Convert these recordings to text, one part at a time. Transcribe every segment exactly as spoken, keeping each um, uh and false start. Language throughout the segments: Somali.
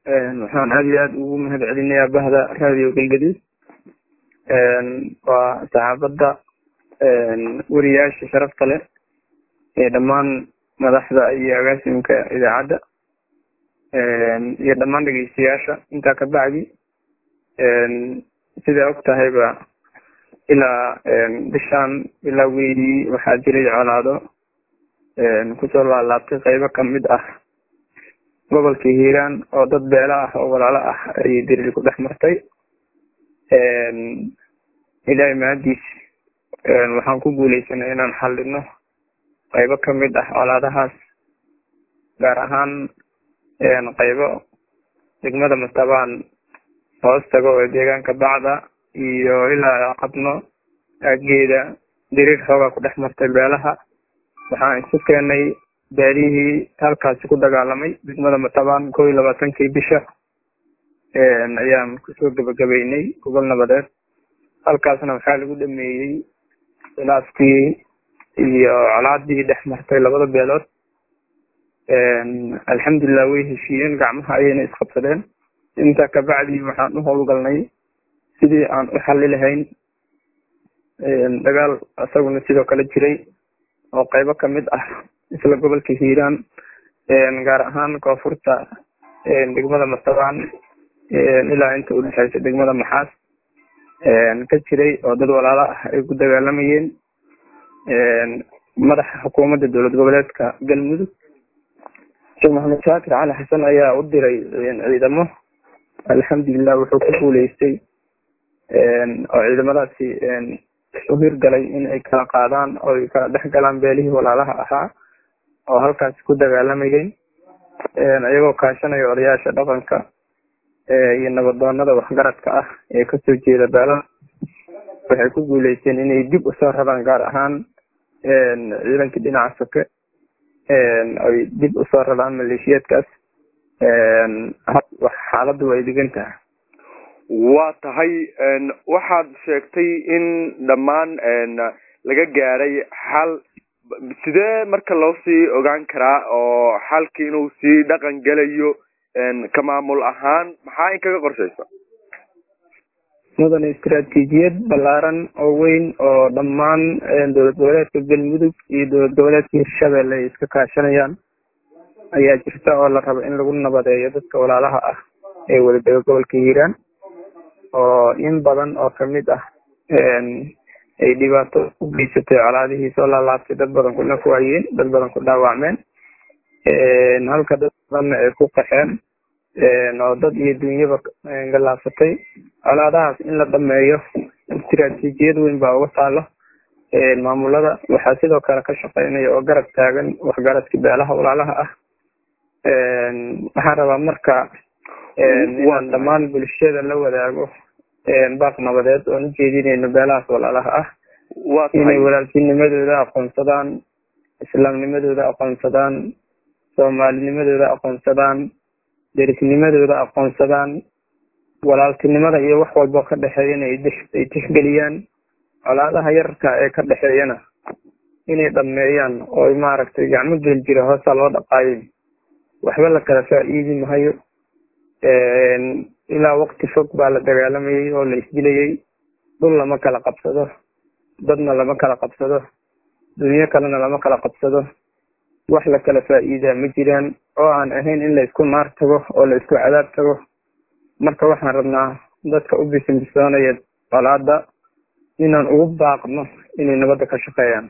waxaan aad iyo aad ugu mahad celinayaa bahda raadiyo galgaduud waa saxaafadda wariyaasha sharafta leh ee dhammaan madaxda iyo agaasimka idaacadda iyo dhammaan dhegeystayaasha. intaa ka bacdi sidaa og tahayba ilaa bishaan bilowgeedii waxaa jiray colaado kusoo laalaabtay qaybo kamid ah gobolka hiiraan oo dad beelo ah oo walaalo ah ayay diriir ku dhex martay. ilaahay mahadiis waxaan ku guuleysanay inaan xalino qaybo kamid ah colaadahaas, gaar ahaan qaybo degmada Mastabaan hoos tago oo deegaanka Bacda iyo ilaa Qabno ageeda diriir xoogaa ku dhex martay beelaha. waxaan isu keenay beelihii halkaasi ku dagaalamay degmada Mastabaan kow iyo labaatankii bisha ayaan kusoo gabagabeynay gobol nabadeed. halkaasna waxaa lagu dhameeyey khilaafkii iyo colaadii dhex martay labada beelood. alxamdulilah way heshiiyeen, gacmaha ayayna isqabsadeen. intaa kabacdi waxaan u howlgalnay sidii aan u xali lahayn dagaal isaguna sidoo kale jiray oo qaybo kamid ah isla gobolka hiiraan, gaar ahaan koonfurta degmada Mastabaan ilaa inta udhexeysa degmada Maxaas ka jiray oo dad walaalo ah ay ku dagaalamayeen. madaxa xukuumadda dowlad goboleedka galmudug sheekh maxamed shaakir cali xasan ayaa u diray ciidamo. alxamdulilah wuxuu ku guuleystay oo ciidamadaasi u hirgalay in ay kala qaadaan oo ay kala dhex galaan beelihii walaalaha ahaa oo halkaasi ku dagaalamayeen, iyagoo kaashanaya odayaasha dhaqanka iyo nabadoonada waxgaradka ah ee kasoo jeeda beelaha. waxay ku guuleysteen inay dib usoo rabaan, gaar ahaan ciidankii dhinaca soke ay dib usoo rabaan maleeshiyaadkaas. xaaladdu way degan tahay. waa tahay waxaad sheegtay in dhammaan laga gaaray xal. sidee marka loo sii ogaan karaa oo xalkii inuu sii dhaqan gelayo ka maamul ahaan maxaa in kaga qorshaysa? mudan istaraatiijiyad ballaaran oo weyn oo dhammaan dowlad goboleedka galmudug iyo dowlad goboleedka hirshabelle ay iska kaashanayaan ayaa jirta oo la rabo in lagu nabadeeyo dadka walaalaha ah ee wadadega gobolka hiiraan oo in badan oo kamid ah ay dhibaato u geysatay colaadihii soo laalaabtay. dad badan ku naf waayeen, dad badan ku dhaawacmeen, halka dad badanna ay ku qaxeen oo dad iyo dunyaba galaafatay. colaadahaas in la dhameeyo istiraatiijiyad weyn baa uga taalo maamulada. waxaa sidoo kale ka shaqeynaya oo garab taagan waxgaradka beelaha walaalaha ah. waxaan rabaa marka inaan dhammaan bulshada la wadaago baaq nabadeed oon ujeedinayno beelahaas walaalaha ah inay walaaltinimadooda aqoonsadaan, islaamnimadooda aqoonsadaan, soomaalinimadooda aqoonsadaan, derisnimadooda aqoonsadaan, walaaltinimada iyo wax walbo ka dhexeeyana ay tixgeliyaan. colaadaha yararka ee ka dhexeeyana inay dhameeyaan oo maaragtay gacmo gel jira hoosaa loo dhaqaayo. waxba la kala faa'iidi mahayo. ilaa waqti fog baa la dagaalamayay oo la isdilayay. dhul lama kala qabsado, dadna lama kala qabsado, dunyo kalena lama kala qabsado. wax la kala faa'iidaa ma jiraan oo aan ahayn in la isku naar tago oo la isku cadaab tago. marka waxaan rabnaa dadka u bisinbisoonaya colaada inaan ugu baaqno inay nabadda ka shaqeeyaan.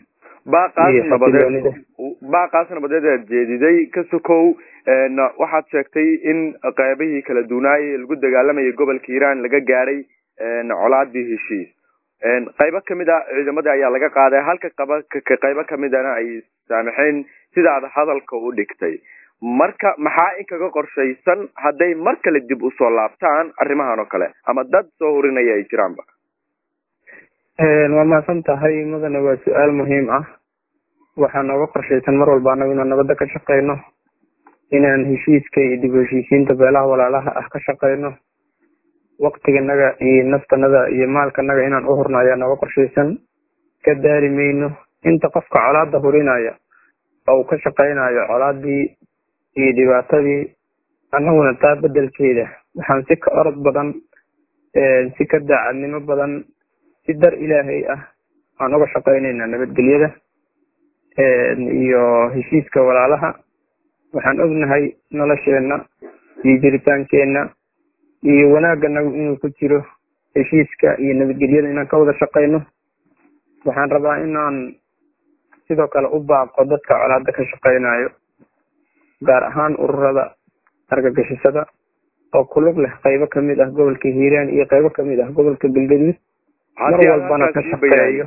baaqaas nabadeed aad jeediday ka sokow waxaad sheegtay in qaybihii kala duunaayay lagu dagaalamayay gobolka hiiraan laga gaaray colaadii heshiis. qaybo kamid a ciidamadii ayaa laga qaaday, halka qaybo kamidana ay saamaxeen sidaad hadalka u dhigtay. marka maxaa in kaga qorshaysan hadday mar kale dib usoo laabtaan arrimahan oo kale ama dad soo hurinaya ay jiraanba? waa mahadsan tahay mudane, waa su-aal muhiim ah. waxaa nooga qorshaysan mar walba anagu inaan nabadda ka shaqeyno, inaan heshiiska iyo dib u heshiisiinta beelaha walaalaha ah ka shaqeyno. waqtiganaga iyo naftanada iyo maalkanaga inaan u hurno ayaa nooga qorshaysan. ka daari mayno inta qofka colaada hurinaya oo uu ka shaqeynayo colaadii iyo dhibaatadii annaguna taa bedelkeeda waxaan si ka orod badan si ka daacadnimo badan si dar ilaahay ah aan uga shaqaynaynaa nabadgelyada iyo heshiiska walaalaha. waxaan ognahay nolosheena iyo jiritaankeenna iyo wanaagana inuu ku jiro heshiiska iyo nabadgelyada inaan ka wada shaqayno. waxaan rabaa inaan sidoo kale u baaqo dadka colaada ka shaqaynayo, gaar ahaan ururada argagixisada oo ku lug leh qaybo kamid ah gobolka hiiraan iyo qaybo kamid ah gobolka galgaduud, mar walbana ka shaqeeyo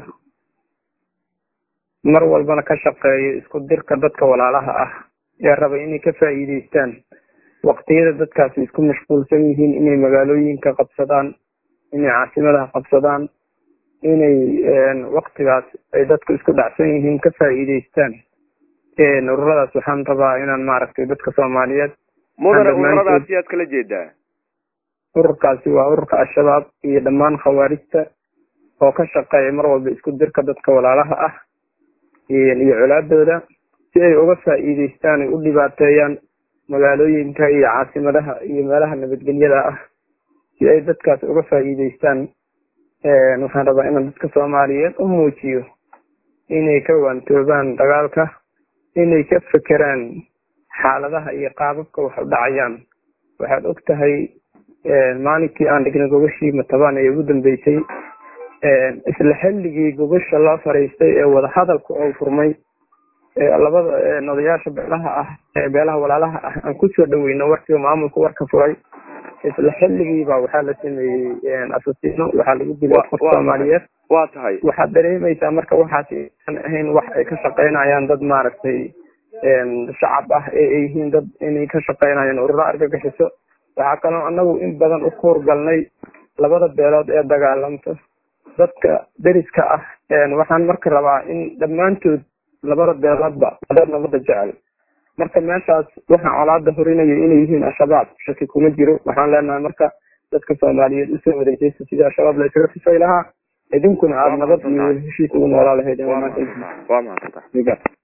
mar walbana ka shaqeeyo isku dirka dadka walaalaha ah ee raba inay ka faa'iideystaan waqtiyada dadkaasi isku mashquulsan yihiin inay magaalooyinka qabsadaan, inay caasimadaha qabsadaan, inay waqtigaas ay dadku isku dhacsan yihiin ka faa'iideystaan. ururadaas waxaan rabaa inaan maaragtay dadka Soomaaliyeed mudane ururadaasi aad kala jeedaa. ururkaasi waa ururka al-shabaab iyo dhammaan khawaarijta oo ka shaqeeya mar walba isku dirka dadka walaalaha ah iyo colaadooda si ay uga faa'iideystaan ay u dhibaateeyaan magaalooyinka iyo caasimadaha iyo meelaha nabadgelyada ah si ay dadkaas uga faa'iideystaan. waxaan rabaa inaan dadka Soomaaliyeed u muujiyo inay ka waantoobaan dagaalka, inay ka fekeraan xaaladaha iyo qaababka wax u dhacayaan. waxaad og tahay maalinkii aan dhignay gogashii Matabaan ee ugu dambeysay, isla xilligii gogasha loo fariistay ee wadahadalku oo furmay labada odayaasha beelaha ah ee beelaha walaalaha ah aan kusoo dhaweyno warkii maamulka warka furay, isla xilligiiba waxaa la sameeyey asasiino, waxaa lagu dilay qof Soomaaliyeed. waa tahay waxaad dareemaysaa marka waxaasi aan ahayn wax ay ka shaqaynayaan dad maaragtay shacab ah ee ay yihiin dad inay ka shaqaynayaan ururo argagixiso. waxaa kaloo anagu in badan u kuurgalnay labada beelood ee dagaalamto dadka deriska ah. waxaan marka rabaa in dhammaantood labada beeloodba dad nabada jecel, marka meeshaas waxaa colaada horinaya inay yihiin al-shabaab shaki kuma jiro. waxaan leenahay marka dadka Soomaaliyeed usoo wareejeysa sidii al-shabaab la isaga sifay lahaa, idinkuna aada nabad iyo heshiis ugu noolaa lahayd. waa mahadsantahay.